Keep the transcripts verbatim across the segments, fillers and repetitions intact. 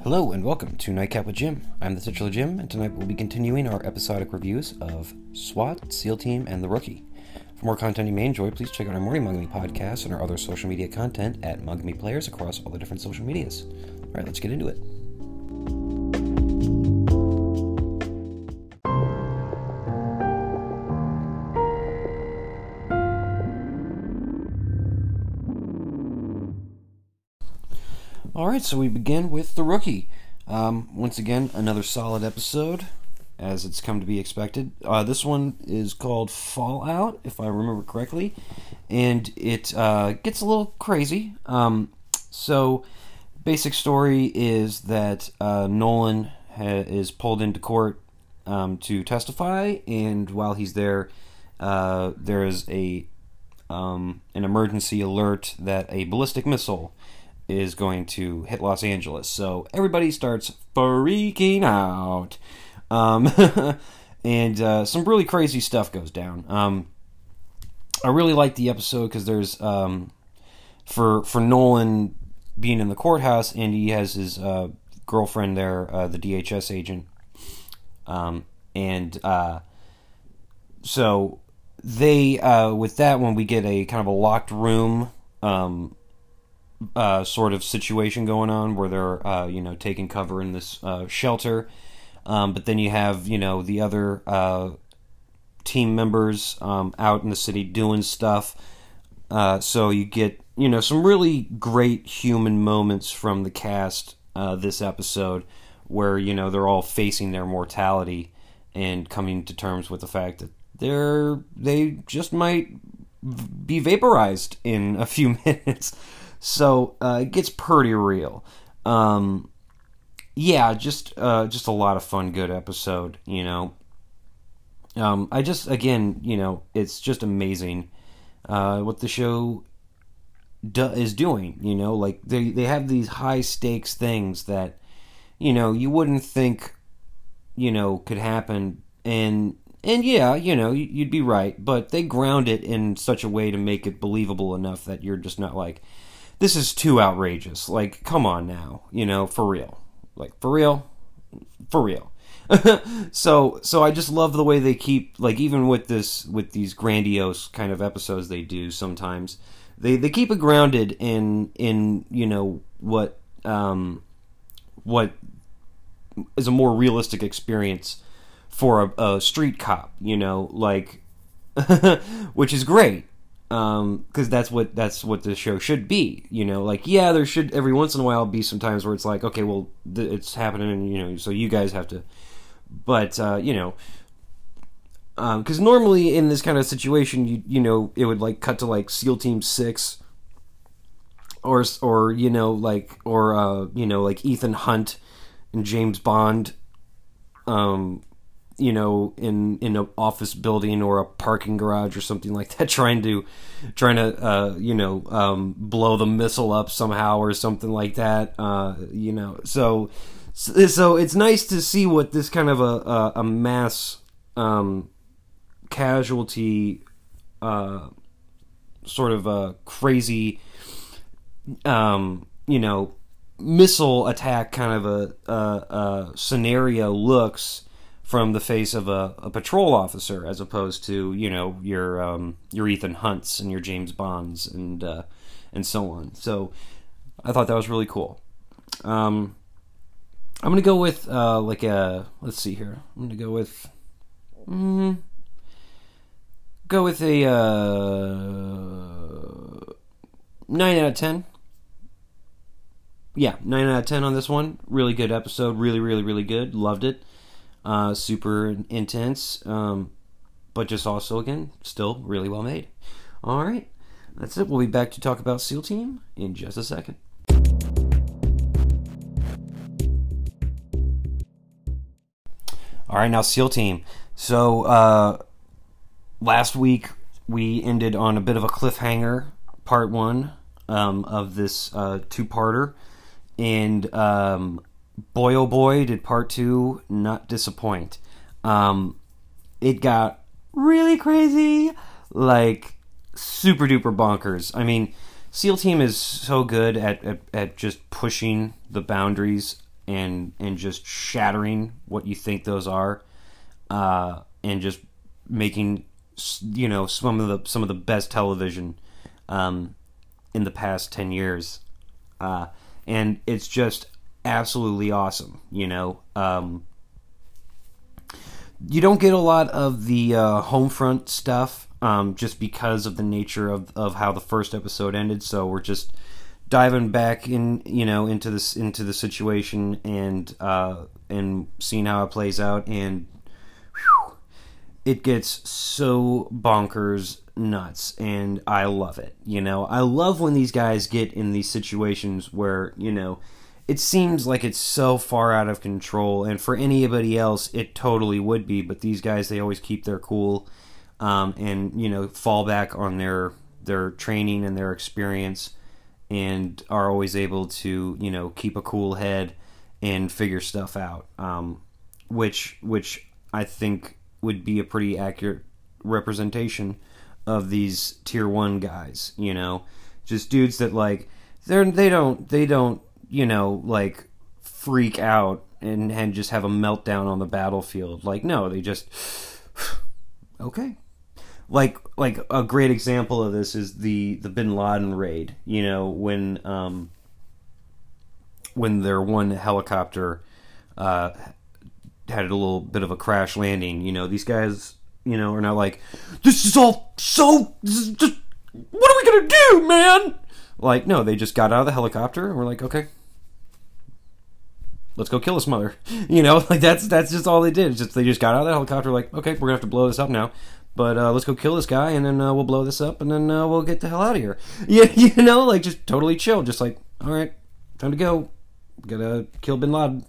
Hello and welcome to Nightcap with Jim. I'm the titular Jim, and tonight we'll be continuing our episodic reviews of SWAT, SEAL Team, and The Rookie. For more content you may enjoy, please check out our Morning Mug Me podcast and our other social media content at Mug Me Players across all the different social medias. Alright, let's get into it. Alright, so we begin with The Rookie. Um, once again, another solid episode, as it's come to be expected. Uh, this one is called Fallout, if I remember correctly, and it uh, gets a little crazy. Um, so, basic story is that uh, Nolan ha- is pulled into court um, to testify, and while he's there, uh, there is a um, an emergency alert that a ballistic missile is going to hit Los Angeles. So everybody starts freaking out. Um, and uh, some really crazy stuff goes down. Um, I really like the episode because there's, um, for for Nolan being in the courthouse, and he has his uh, girlfriend there, uh, the D H S agent. Um, and uh, so they, uh, with that one, we get a kind of a locked room, um, Uh, sort of situation going on where they're, uh, you know, taking cover in this uh, shelter. Um, but then you have, you know, the other uh, team members um, out in the city doing stuff. Uh, so you get, you know, some really great human moments from the cast uh, this episode where, you know, they're all facing their mortality and coming to terms with the fact that they're, they just might be vaporized in a few minutes. So uh, it gets pretty real. Um, yeah, just uh, just a lot of fun, good episode. You know, um, I just again, you know, it's just amazing uh, what the show do- is doing. You know, like they they have these high stakes things that you know you wouldn't think you know could happen, and and yeah, you know, you'd be right, but they ground it in such a way to make it believable enough that you're just not like, this is too outrageous. Like, come on now, you know, for real. Like, for real? For real. so, so I just love the way they keep, like, even with this, with these grandiose kind of episodes they do sometimes, they, they keep it grounded in, in, you know, what, um, what is a more realistic experience for a, a street cop, you know, like, which is great. Um, because that's what that's what the show should be, you know. Like, yeah, there should every once in a while be some times where it's like, okay, well, th- it's happening, and you know, so you guys have to. But uh, you know, because um, normally in this kind of situation, you you know, it would like cut to like SEAL Team Six, or or you know, like or uh, you know, like Ethan Hunt and James Bond, um. you know, in, in an office building or a parking garage or something like that, trying to, trying to, uh, you know, um, blow the missile up somehow or something like that, uh, you know, so, so it's nice to see what this kind of a, a, a mass, um, casualty, uh, sort of a crazy, um, you know, missile attack kind of a, a, a scenario looks from the face of a, a patrol officer, as opposed to, you know, your um, your Ethan Hunts and your James Bonds and uh, and so on. So I thought that was really cool. Um, I'm gonna go with uh, like a let's see here. I'm gonna go with mm, go with a uh, nine out of ten. Yeah, nine out of ten on this one. Really good episode. Really, really, really good. Loved it. Uh, super intense, um, but just also, again, still really well made. Alright, that's it. We'll be back to talk about SEAL Team in just a second. Alright, now SEAL Team. So, uh, last week we ended on a bit of a cliffhanger, part one, um, of this, uh, two-parter, and, um, boy oh boy, did part two not disappoint. Um, it got really crazy, like super duper bonkers. I mean, SEAL Team is so good at, at, at just pushing the boundaries and and just shattering what you think those are, uh, and just making, you know, some of the some of the best television um, in the past ten years, uh, and it's just absolutely awesome. You know, um, you don't get a lot of the uh, Homefront stuff, um, just because of the nature of, of how the first episode ended. So we're just diving back in, you know, into this into the situation and uh, and seeing how it plays out, and whew, it gets so bonkers nuts, and I love it. You know, I love when these guys get in these situations where, you know, it seems like it's so far out of control, and for anybody else, it totally would be. But these guys, they always keep their cool, um, and, you know, fall back on their their training and their experience, and are always able to, you know, keep a cool head and figure stuff out, um, which which I think would be a pretty accurate representation of these tier one guys. You know, just dudes that, like, they're they don't they don't. you know, like, freak out and, and just have a meltdown on the battlefield. Like, no, they just, okay. Like, like a great example of this is the, the Bin Laden raid, you know, when, um, when their one helicopter, uh, had a little bit of a crash landing. You know, these guys, you know, are not like, this is all so, this is just, what are we gonna do, man? Like, no, they just got out of the helicopter and were like, okay, let's go kill this mother. You know, like, that's that's just all they did. It's just they just got out of the helicopter, like, okay, we're gonna have to blow this up now, but uh, let's go kill this guy, and then uh, we'll blow this up, and then uh, we'll get the hell out of here. Yeah, you know, like, just totally chill, just like, all right, time to go, gotta kill Bin Laden.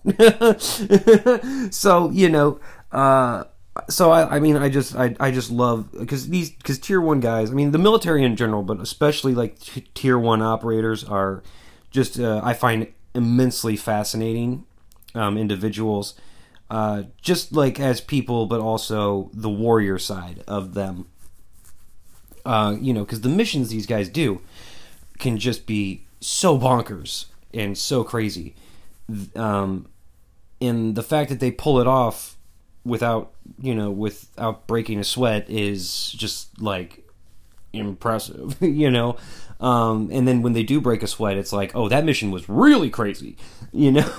So, you know, uh, so I, I mean, I just I I just love, because these because tier one guys, I mean, the military in general, but especially like t- tier one operators are just uh, I find immensely fascinating. Um, individuals, uh, just like as people, but also the warrior side of them. Uh, you know, because the missions these guys do can just be so bonkers and so crazy. Um, and the fact that they pull it off without, you know, without breaking a sweat is just, like, impressive, you know? Um, and then when they do break a sweat, it's like, oh, that mission was really crazy, you know?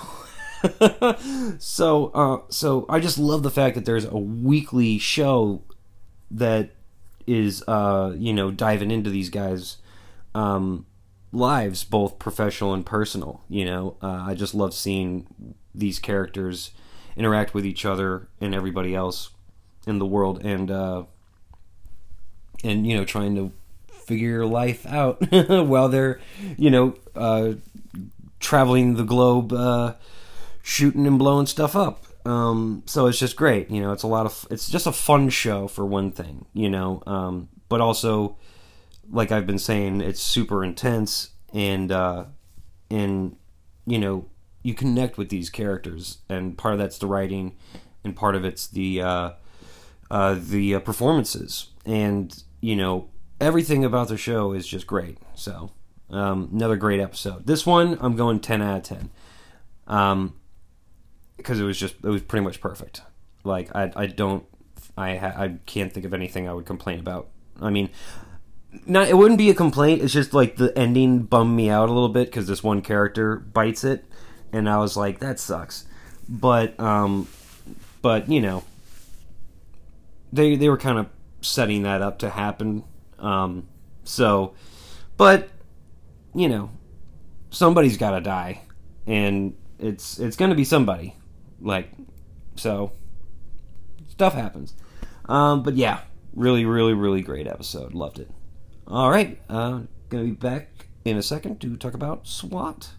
so, uh, so I just love the fact that there's a weekly show that is, uh, you know, diving into these guys' um, lives, both professional and personal. You know, uh, I just love seeing these characters interact with each other and everybody else in the world, and uh, and you know, trying to figure life out while they're, you know, uh, traveling the globe. Uh, shooting and blowing stuff up. Um, so it's just great. You know, it's a lot of, it's just a fun show for one thing, you know, um, but also, like I've been saying, it's super intense, and, uh, and, you know, you connect with these characters, and part of that's the writing, and part of it's the, uh, uh, the uh, performances, and, you know, everything about the show is just great. So, um, another great episode. This one, I'm going ten out of ten. Um, because it was just, it was pretty much perfect. Like, I I don't, I ha, I can't think of anything I would complain about. I mean, not, it wouldn't be a complaint, it's just like the ending bummed me out a little bit, because this one character bites it, and I was like, that sucks. But, um, but, you know, they, they were kind of setting that up to happen, um, so, but, you know, somebody's gotta die, and it's, it's gonna be somebody. Like, so, stuff happens. Um, but yeah, really, really, really great episode. Loved it. All right, uh, gonna be back in a second to talk about SWAT.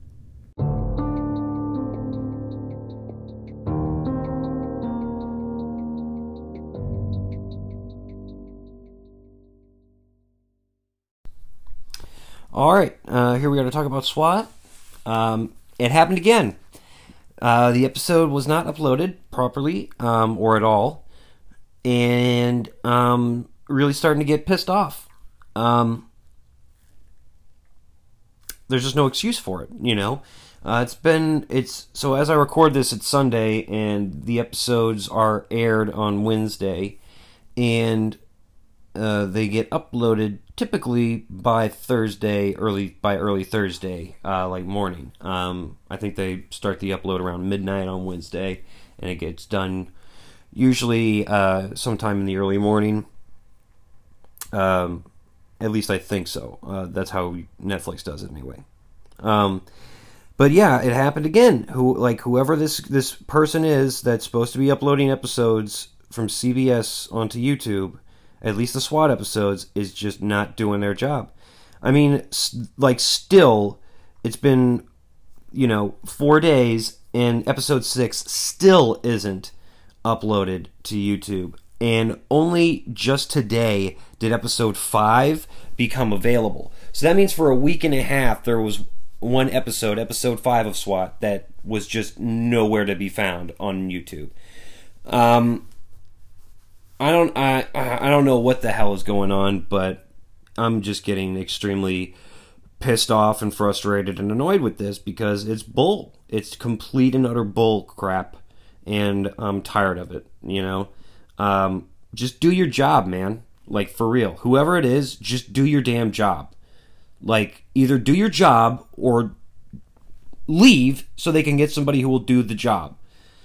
All right, uh, here we are to talk about SWAT. Um, it happened again. Uh, the episode was not uploaded properly, um, or at all, and um, really starting to get pissed off. Um, there's just no excuse for it, you know. Uh, it's been it's so as I record this, it's Sunday, and the episodes are aired on Wednesday, and uh, they get uploaded typically by Thursday, early by early Thursday, uh, like morning. Um, I think they start the upload around midnight on Wednesday, and it gets done usually uh, sometime in the early morning. Um, at least I think so. Uh, that's how Netflix does it anyway. Um, but yeah, it happened again. Who like whoever this this person is that's supposed to be uploading episodes from C B S onto YouTube, at least the SWAT episodes, is just not doing their job. I mean, like still, it's been, you know, four days and episode six still isn't uploaded to YouTube. And only just today did episode five become available. So that means for a week and a half there was one episode, episode five of SWAT, that was just nowhere to be found on YouTube. Um, I don't, I, I don't know what the hell is going on, but I'm just getting extremely pissed off and frustrated and annoyed with this because it's bull. It's complete and utter bull crap, and I'm tired of it. You know, um, just do your job, man. Like, for real, whoever it is, just do your damn job. Like, either do your job or leave so they can get somebody who will do the job.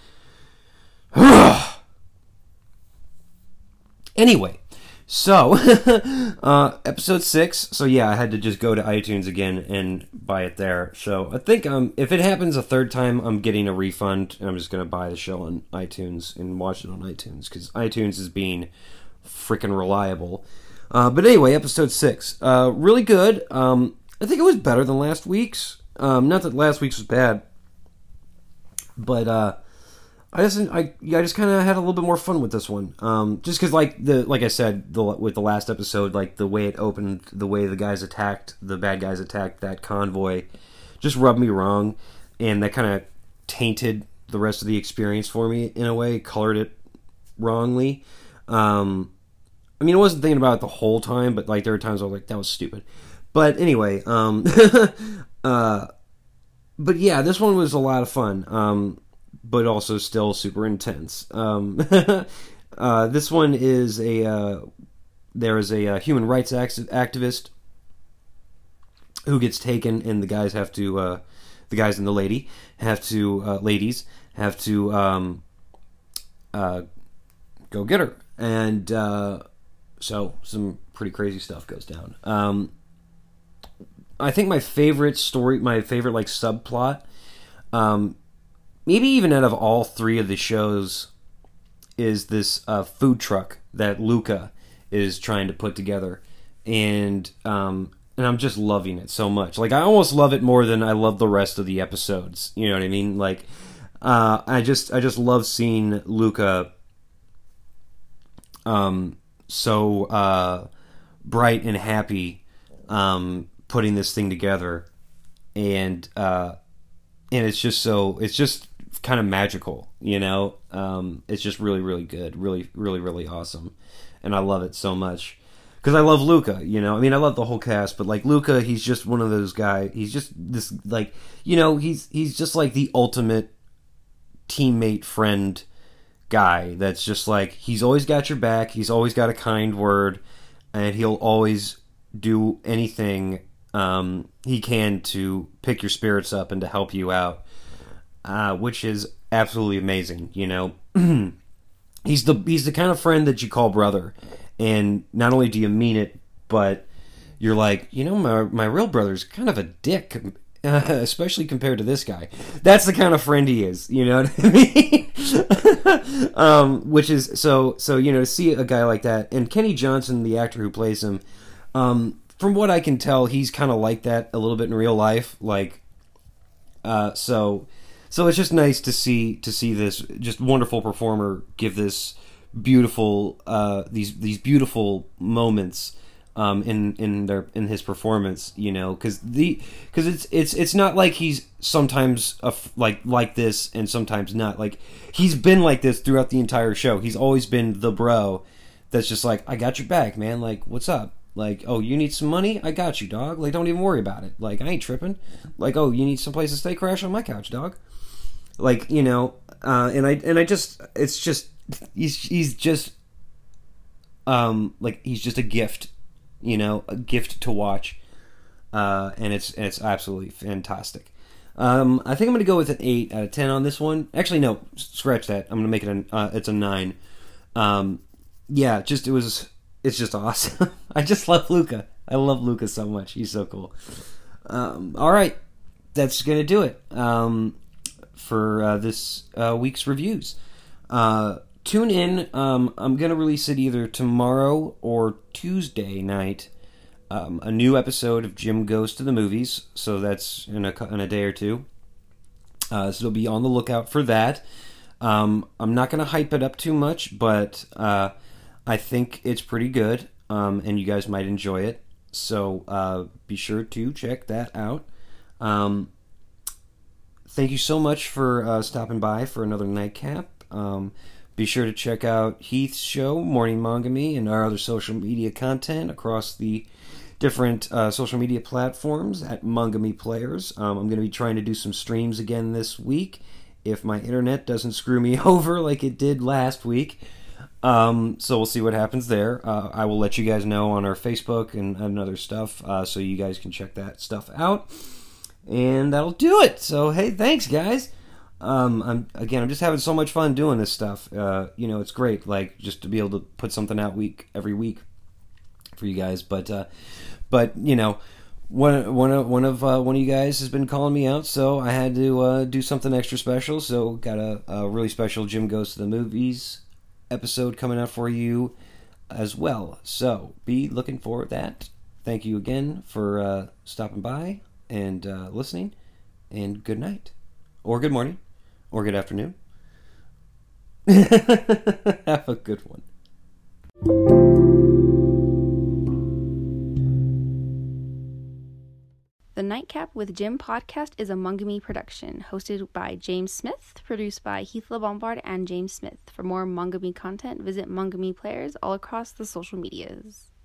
Anyway, so, uh, episode six, so yeah, I had to just go to iTunes again and buy it there. So, I think um, if it happens a third time, I'm getting a refund, and I'm just going to buy the show on iTunes and watch it on iTunes, because iTunes is being freaking reliable. Uh, but anyway, episode six. Uh, really good. Um, I think it was better than last week's. Um, not that last week's was bad. But, uh, I just, I, I just kind of had a little bit more fun with this one. Um, just because, like, the, like I said, the, with the last episode, like, the way it opened, the way the guys attacked, the bad guys attacked that convoy, just rubbed me wrong. And that kind of tainted the rest of the experience for me, in a way, colored it wrongly. Um... I mean, I wasn't thinking about it the whole time, but like there were times I was like, that was stupid. But anyway, um, uh, but yeah, this one was a lot of fun, um, but also still super intense. Um, uh, this one is a, uh, there is a, uh human rights activist who gets taken, and the guys have to, uh, the guys and the lady have to, uh, ladies have to, um, uh, go get her. And, uh, So, some pretty crazy stuff goes down. Um, I think my favorite story, my favorite, like, subplot, um, maybe even out of all three of the shows, is this uh, food truck that Luca is trying to put together. And, um, and I'm just loving it so much. Like, I almost love it more than I love the rest of the episodes. You know what I mean? Like, uh, I just, I just love seeing Luca, um... so uh, bright and happy, um, putting this thing together, and uh, and it's just so it's just kind of magical, you know. Um, it's just really, really good, really, really, really awesome, and I love it so much because I love Luca. You know, I mean, I love the whole cast, but like Luca, he's just one of those guys. He's just this, like, you know, he's he's just like the ultimate teammate, friend guy that's just like, he's always got your back, he's always got a kind word, and he'll always do anything um, he can to pick your spirits up and to help you out, uh, which is absolutely amazing, you know. he's the he's the kind of friend that you call brother, and not only do you mean it, but you're like, you know, my, my real brother's kind of a dick, Uh, especially compared to this guy. That's the kind of friend he is, you know what I mean? um, which is, so, so, you know, to see a guy like that, and Kenny Johnson, the actor who plays him, um, from what I can tell, he's kind of like that a little bit in real life, like, uh, so, so it's just nice to see, to see this just wonderful performer give this beautiful, uh, these, these beautiful moments, Um, in in their in his performance, you know, because the because it's it's it's not like he's sometimes a, like like this and sometimes not. Like, he's been like this throughout the entire show. He's always been the bro that's just like, I got your back, man. Like, what's up? Like, oh, you need some money? I got you, dog. Like, don't even worry about it. Like, I ain't tripping. Like, oh, you need some place to stay? Crash on my couch, dog. Like, you know, uh, and I and I just, it's just, he's he's just, um, like he's just a gift, you know, a gift to watch, uh, and it's and it's absolutely fantastic. Um, I think I'm gonna go with an eight out of ten on this one. Actually, no, scratch that. I'm gonna make it a, uh, it's a nine. Um, yeah, just it was. It's just awesome. I just love Luca. I love Luca so much. He's so cool. Um, all right. That's going to do it um, for uh, this uh, week's reviews. Uh, tune in. Um, I'm going to release it either tomorrow or Tuesday night. Um, a new episode of Jim Goes to the Movies. So that's in a, in a day or two. Uh, so it'll be on the lookout for that. Um, I'm not going to hype it up too much, but... Uh, I think it's pretty good, um, and you guys might enjoy it. So uh, be sure to check that out. Um, thank you so much for uh, stopping by for another nightcap. Um, be sure to check out Heath's show, Morning Mangami, and our other social media content across the different uh, social media platforms at Mangami Players. Um, I'm going to be trying to do some streams again this week if my internet doesn't screw me over like it did last week. Um, so we'll see what happens there. Uh, I will let you guys know on our Facebook and, and other stuff, uh, so you guys can check that stuff out. And that'll do it. So, hey, thanks, guys. Um, I'm again, I'm just having so much fun doing this stuff. Uh, you know, it's great, like, just to be able to put something out week every week for you guys. But, uh, but you know, one one of one of uh, one of you guys has been calling me out, so I had to uh, do something extra special. So, got a, a really special Jim Goes to the Movies episode coming out for you as well. So be looking for that. Thank you again for uh, stopping by and uh, listening. And good night, or good morning, or good afternoon. Have a good one. The Nightcap with Jim podcast is a Mangami production, hosted by James Smith, produced by Heath LeBombard and James Smith. For more Mangami content, visit Mangami Players all across the social medias.